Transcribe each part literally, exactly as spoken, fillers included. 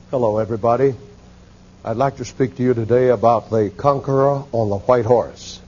Hello, everybody. I'd like to speak to you today about the conqueror on the white horse.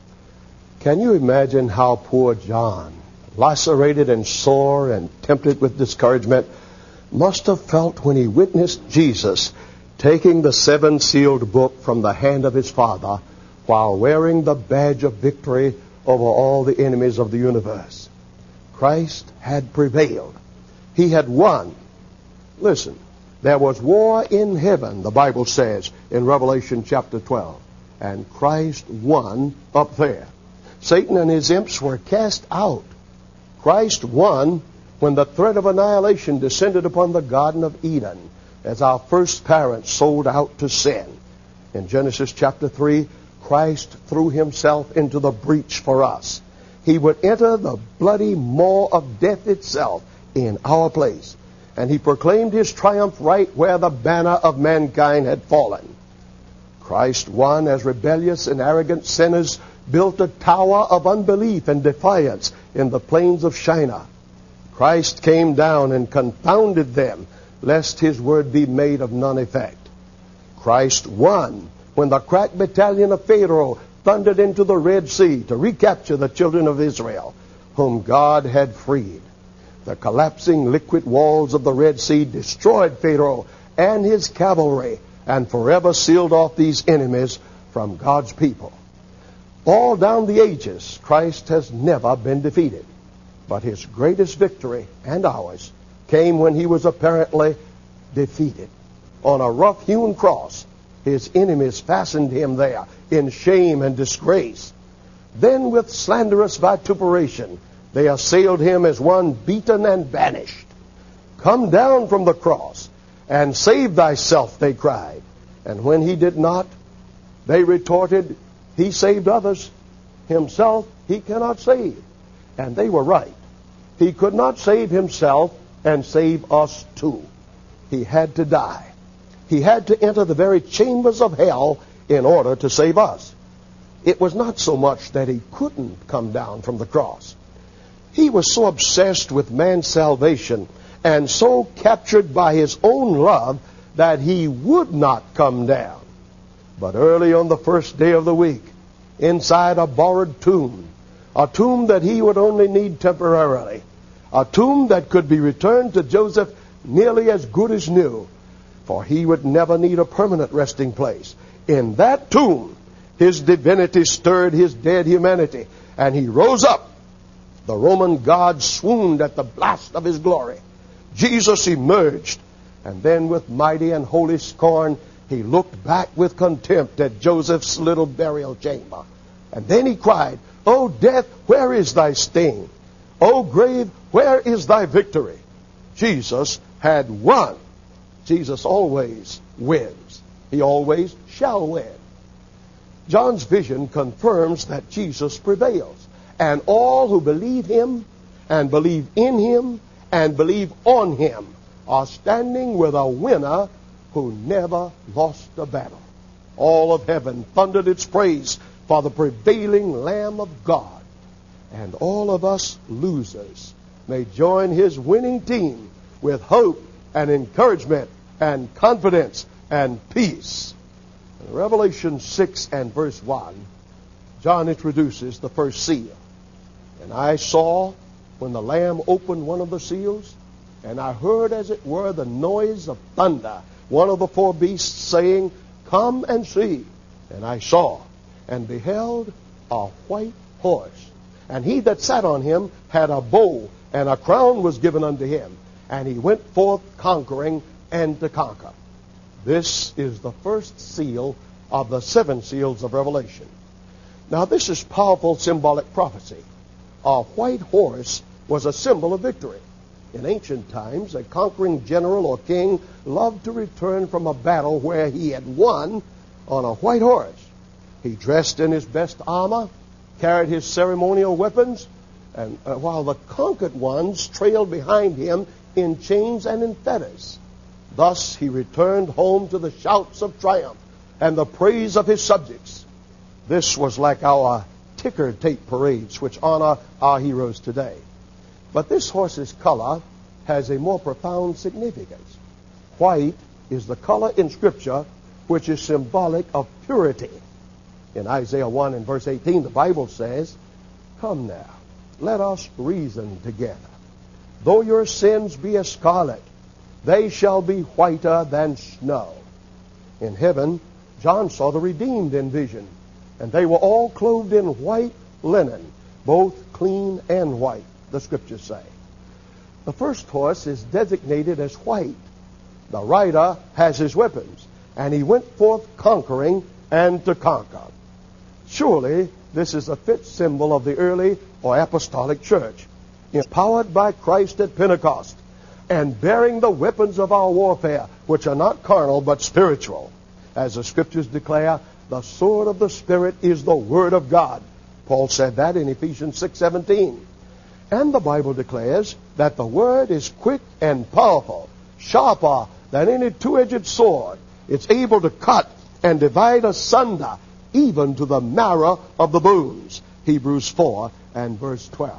Can you imagine how poor John, lacerated and sore and tempted with discouragement, must have felt when he witnessed Jesus taking the seven-sealed book from the hand of his Father while wearing the badge of victory over all the enemies of the universe? Christ had prevailed. He had won. Listen. There was war in heaven, the Bible says in Revelation chapter twelve. And Christ won up there. Satan and his imps were cast out. Christ won when the threat of annihilation descended upon the Garden of Eden as our first parents sold out to sin. In Genesis chapter three, Christ threw himself into the breach for us. He would enter the bloody maw of death itself in our place. And he proclaimed his triumph right where the banner of mankind had fallen. Christ won as rebellious and arrogant sinners built a tower of unbelief and defiance in the plains of Shinar. Christ came down and confounded them, lest his word be made of none effect. Christ won when the crack battalion of Pharaoh thundered into the Red Sea to recapture the children of Israel, whom God had freed. The collapsing liquid walls of the Red Sea destroyed Pharaoh and his cavalry and forever sealed off these enemies from God's people. All down the ages, Christ has never been defeated. But his greatest victory, and ours, came when he was apparently defeated. On a rough-hewn cross, his enemies fastened him there in shame and disgrace. Then with slanderous vituperation, they assailed him as one beaten and banished. Come down from the cross and save thyself, they cried. And when he did not, they retorted, he saved others. Himself he cannot save. And they were right. He could not save himself and save us too. He had to die. He had to enter the very chambers of hell in order to save us. It was not so much that he couldn't come down from the cross. He was so obsessed with man's salvation and so captured by his own love that he would not come down. But early on the first day of the week, inside a borrowed tomb, a tomb that he would only need temporarily, a tomb that could be returned to Joseph nearly as good as new, for he would never need a permanent resting place. In that tomb, his divinity stirred his dead humanity, and he rose up. The Roman god swooned at the blast of his glory. Jesus emerged, and then with mighty and holy scorn, he looked back with contempt at Joseph's little burial chamber. And then he cried, O death, where is thy sting? O grave, where is thy victory? Jesus had won. Jesus always wins. He always shall win. John's vision confirms that Jesus prevails. And all who believe him and believe in him and believe on him are standing with a winner who never lost a battle. All of heaven thundered its praise for the prevailing Lamb of God. And all of us losers may join his winning team with hope and encouragement and confidence and peace. In Revelation six and verse one, John introduces the first seal. And I saw when the Lamb opened one of the seals, and I heard as it were the noise of thunder, one of the four beasts saying, Come and see. And I saw and beheld a white horse. And he that sat on him had a bow, and a crown was given unto him. And he went forth conquering and to conquer. This is the first seal of the seven seals of Revelation. Now this is powerful symbolic prophecy. A white horse was a symbol of victory. In ancient times, a conquering general or king loved to return from a battle where he had won on a white horse. He dressed in his best armor, carried his ceremonial weapons, and uh, while the conquered ones trailed behind him in chains and in fetters. Thus he returned home to the shouts of triumph and the praise of his subjects. This was like our ticker tape parades, which honor our heroes today. But this horse's color has a more profound significance. White is the color in Scripture which is symbolic of purity. In Isaiah one and verse eighteen, the Bible says, "Come now, let us reason together. Though your sins be as scarlet, they shall be whiter than snow." In heaven, John saw the redeemed in vision, and they were all clothed in white linen, both clean and white, the Scriptures say. The first horse is designated as white. The rider has his weapons, and he went forth conquering and to conquer. Surely this is a fit symbol of the early or apostolic church, empowered by Christ at Pentecost, and bearing the weapons of our warfare, which are not carnal but spiritual. As the Scriptures declare, the sword of the Spirit is the Word of God. Paul said that in Ephesians six seventeen. And the Bible declares that the Word is quick and powerful, sharper than any two-edged sword. It's able to cut and divide asunder, even to the marrow of the bones. Hebrews four and verse twelve.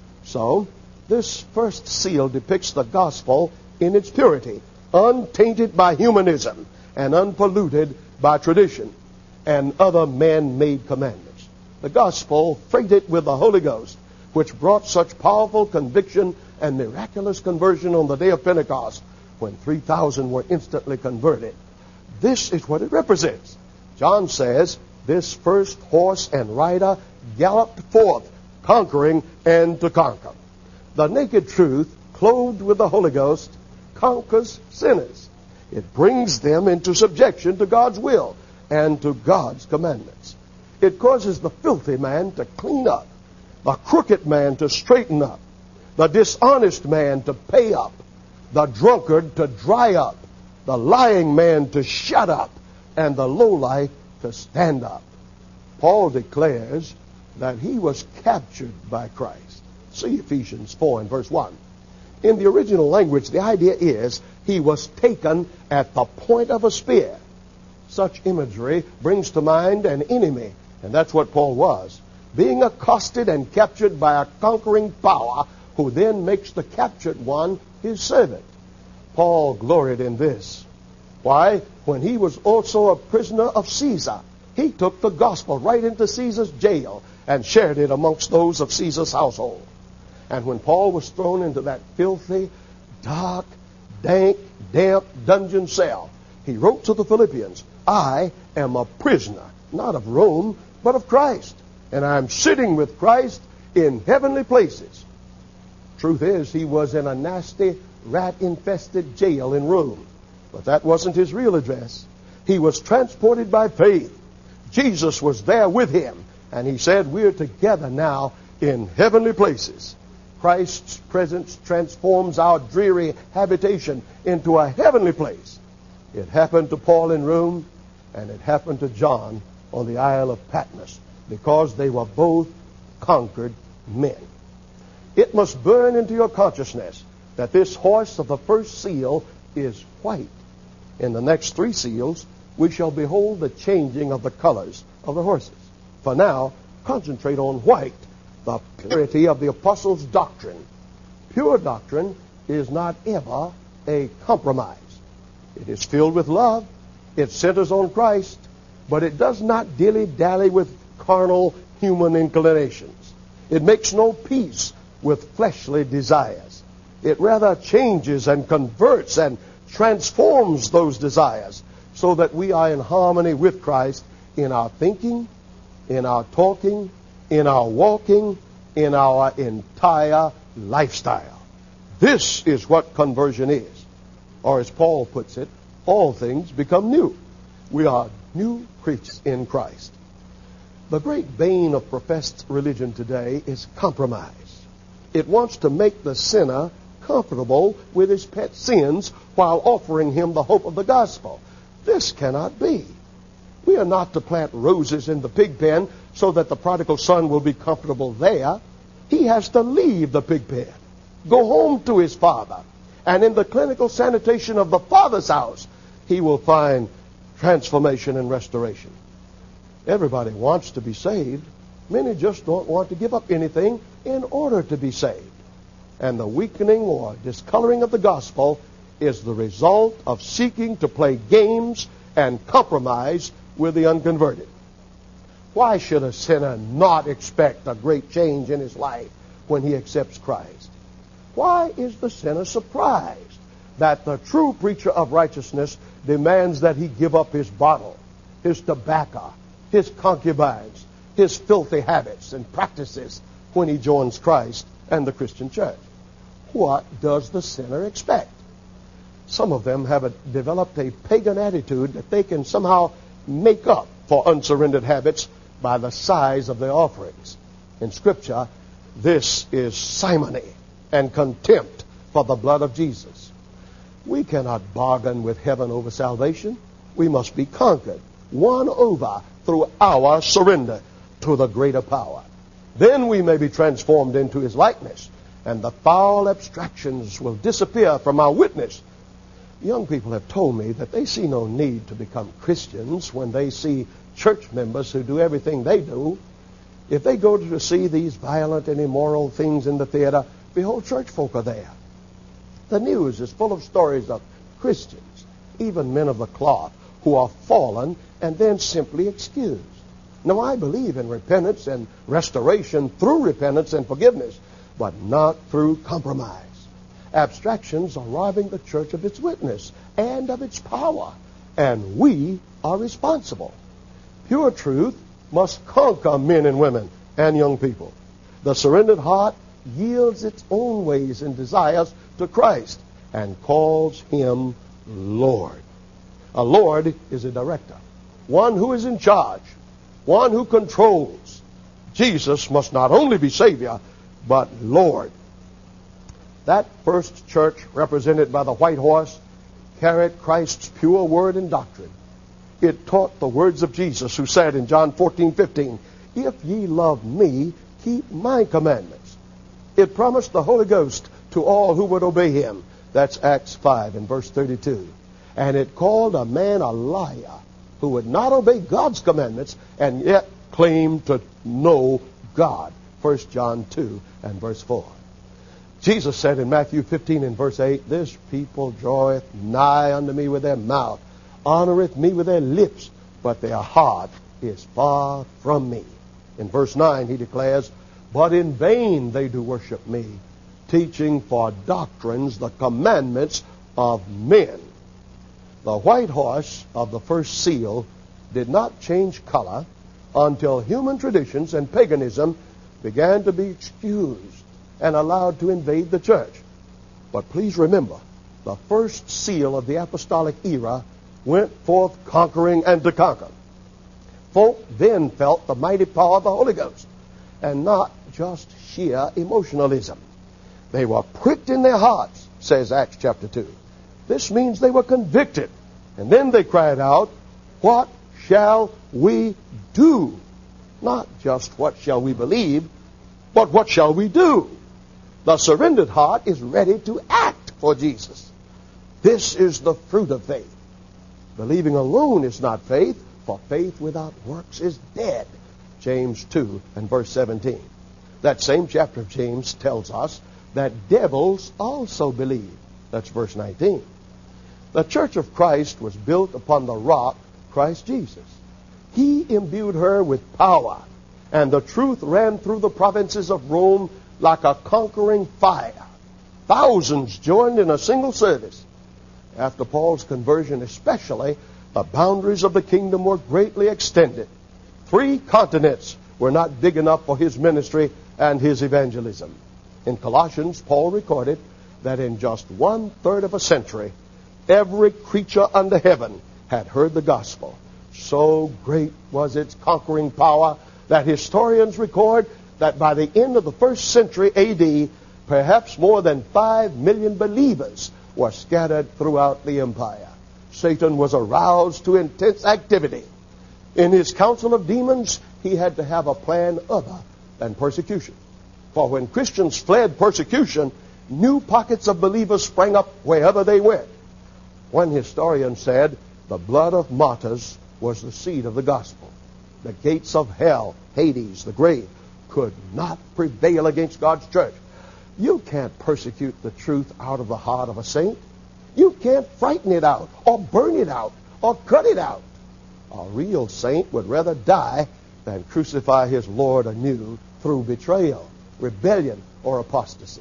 So, this first seal depicts the gospel in its purity, untainted by humanism and unpolluted by tradition and other man-made commandments. The gospel freighted with the Holy Ghost, which brought such powerful conviction and miraculous conversion on the day of Pentecost, when three thousand were instantly converted. This is what it represents. John says, this first horse and rider galloped forth, conquering and to conquer. The naked truth, clothed with the Holy Ghost, conquers sinners. It brings them into subjection to God's will and to God's commandments. It causes the filthy man to clean up, the crooked man to straighten up, the dishonest man to pay up, the drunkard to dry up, the lying man to shut up, and the lowlife to stand up. Paul declares that he was captured by Christ. See Ephesians four and verse one. In the original language, the idea is he was taken at the point of a spear. Such imagery brings to mind an enemy, and that's what Paul was, being accosted and captured by a conquering power who then makes the captured one his servant. Paul gloried in this. Why? When he was also a prisoner of Caesar, he took the gospel right into Caesar's jail and shared it amongst those of Caesar's household. And when Paul was thrown into that filthy, dark, dank, damp dungeon cell, he wrote to the Philippians, "I am a prisoner, not of Rome, but of Christ, and I'm sitting with Christ in heavenly places." Truth is, he was in a nasty, rat-infested jail in Rome. But that wasn't his real address. He was transported by faith. Jesus was there with him, and he said, "We're together now in heavenly places." Christ's presence transforms our dreary habitation into a heavenly place. It happened to Paul in Rome, and it happened to John on the Isle of Patmos, because they were both conquered men. It must burn into your consciousness that this horse of the first seal is white. In the next three seals, we shall behold the changing of the colors of the horses. For now, concentrate on white, the purity of the apostles' doctrine. Pure doctrine is not ever a compromise. It is filled with love. It centers on Christ, but it does not dilly-dally with carnal human inclinations. It makes no peace with fleshly desires. It rather changes and converts and transforms those desires so that we are in harmony with Christ in our thinking, in our talking, in our walking, in our entire lifestyle. This is what conversion is. Or as Paul puts it, all things become new. We are new creatures in Christ. The great bane of professed religion today is compromise. It wants to make the sinner comfortable with his pet sins while offering him the hope of the gospel. This cannot be. We are not to plant roses in the pig pen so that the prodigal son will be comfortable there. He has to leave the pig pen, go home to his father, and in the clinical sanitation of the Father's house, he will find transformation and restoration. Everybody wants to be saved. Many just don't want to give up anything in order to be saved. And the weakening or discoloring of the gospel is the result of seeking to play games and compromise with the unconverted. Why should a sinner not expect a great change in his life when he accepts Christ? Why is the sinner surprised that the true preacher of righteousness demands that he give up his bottle, his tobacco, his concubines, his filthy habits and practices when he joins Christ and the Christian church? What does the sinner expect? Some of them have a, developed a pagan attitude that they can somehow make up for unsurrendered habits by the size of their offerings. In Scripture, this is simony and contempt for the blood of Jesus. We cannot bargain with heaven over salvation. We must be conquered, won over through our surrender to the greater power. Then we may be transformed into his likeness, and the foul abstractions will disappear from our witness. Young people have told me that they see no need to become Christians when they see church members who do everything they do. If they go to see these violent and immoral things in the theater, behold, church folk are there. The news is full of stories of Christians, even men of the cloth, who are fallen and then simply excused. Now, I believe in repentance and restoration through repentance and forgiveness, but not through compromise. Abstractions are robbing the church of its witness and of its power, and we are responsible. Pure truth must conquer men and women and young people. The surrendered heart yields its own ways and desires to Christ and calls him Lord. A Lord is a director, one who is in charge, one who controls. Jesus must not only be Savior, but Lord. That first church, represented by the white horse, carried Christ's pure word and doctrine. It taught the words of Jesus, who said in John fourteen fifteen, "If ye love me, keep my commandments." It promised the Holy Ghost to all who would obey him. That's Acts five and verse thirty-two. And it called a man a liar who would not obey God's commandments and yet claim to know God. First John two and verse four. Jesus said in Matthew fifteen and verse eight, "This people draweth nigh unto me with their mouth, honoreth me with their lips, but their heart is far from me." In verse nine he declares, "But in vain they do worship me, teaching for doctrines the commandments of men." The white horse of the first seal did not change color until human traditions and paganism began to be excused and allowed to invade the church. But please remember, the first seal of the apostolic era went forth conquering and to conquer. Folk then felt the mighty power of the Holy Ghost, and not just sheer emotionalism. They were pricked in their hearts, says Acts chapter two. This means they were convicted, and then they cried out, "What shall we do?" Not just what shall we believe, but what shall we do? The surrendered heart is ready to act for Jesus. This is the fruit of faith. Believing alone is not faith, for faith without works is dead. James two and verse seventeen. That same chapter of James tells us that devils also believe. That's verse nineteen. The church of Christ was built upon the rock, Christ Jesus. He imbued her with power, and the truth ran through the provinces of Rome like a conquering fire. Thousands joined in a single service. After Paul's conversion especially, the boundaries of the kingdom were greatly extended. Three continents were not big enough for his ministry and his evangelism. In Colossians, Paul recorded that in just one-third of a century, every creature under heaven had heard the gospel. So great was its conquering power that historians record that by the end of the first century A D, perhaps more than five million believers were scattered throughout the empire. Satan was aroused to intense activity. In his council of demons, he had to have a plan other than persecution. For when Christians fled persecution, new pockets of believers sprang up wherever they went. One historian said, "The blood of martyrs was the seed of the gospel. The gates of hell, Hades, the grave, could not prevail against God's church." You can't persecute the truth out of the heart of a saint. You can't frighten it out or burn it out or cut it out. A real saint would rather die than crucify his Lord anew through betrayal, rebellion, or apostasy.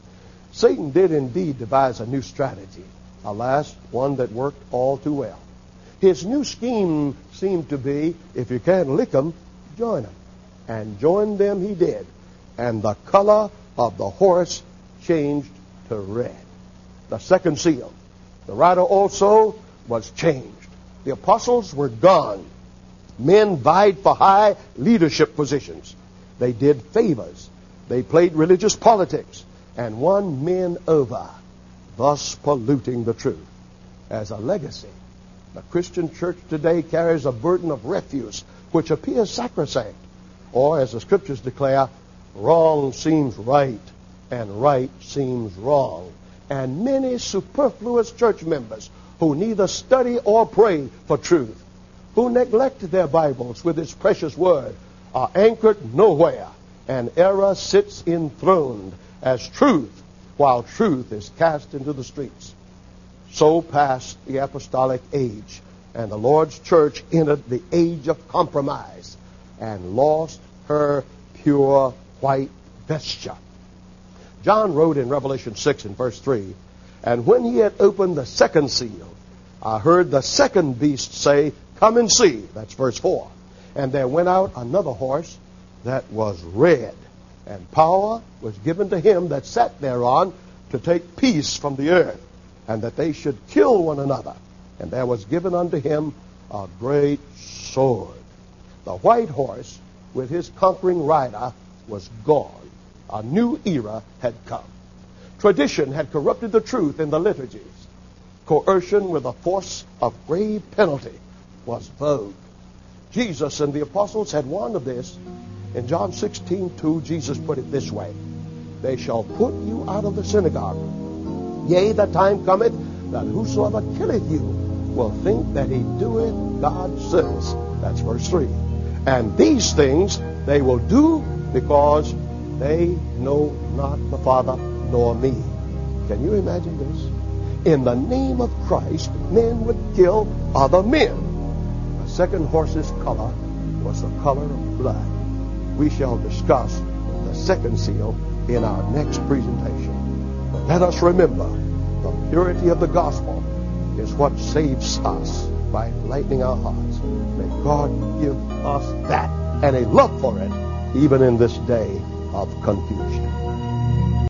Satan did indeed devise a new strategy, alas, one that worked all too well. His new scheme seemed to be, if you can't lick 'em, join 'em. And join them he did. And the color of the horse changed to red. The second seal. The rider also was changed. The apostles were gone. Men vied for high leadership positions. They did favors. They played religious politics and won men over, thus polluting the truth. As a legacy, the Christian church today carries a burden of refuse which appears sacrosanct, or, as the scriptures declare, wrong seems right and right seems wrong. And many superfluous church members who neither study or pray for truth, who neglect their Bibles with its precious word, are anchored nowhere, and error sits enthroned as truth, while truth is cast into the streets. So passed the apostolic age, and the Lord's church entered the age of compromise and lost her pure white vesture. John wrote in Revelation six and verse three, "And when he had opened the second seal, I heard the second beast say, 'Come and see.'" That's verse four. "And there went out another horse that was red, and power was given to him that sat thereon to take peace from the earth, and that they should kill one another. And there was given unto him a great sword." The white horse with his conquering rider was gone. A new era had come. Tradition had corrupted the truth in the liturgies. Coercion with a force of grave penalty was vogue. Jesus and the apostles had warned of this. In John sixteen two, Jesus put it this way, "They shall put you out of the synagogue. Yea, the time cometh that whosoever killeth you will think that he doeth God's service." That's verse three. "And these things they will do because they know not the Father nor me." Can you imagine this? In the name of Christ, men would kill other men. The second horse's color was the color of blood. We shall discuss the second seal in our next presentation. But let us remember, the purity of the gospel is what saves us by enlightening our hearts. May God give us that and a love for it, even in this day of confusion.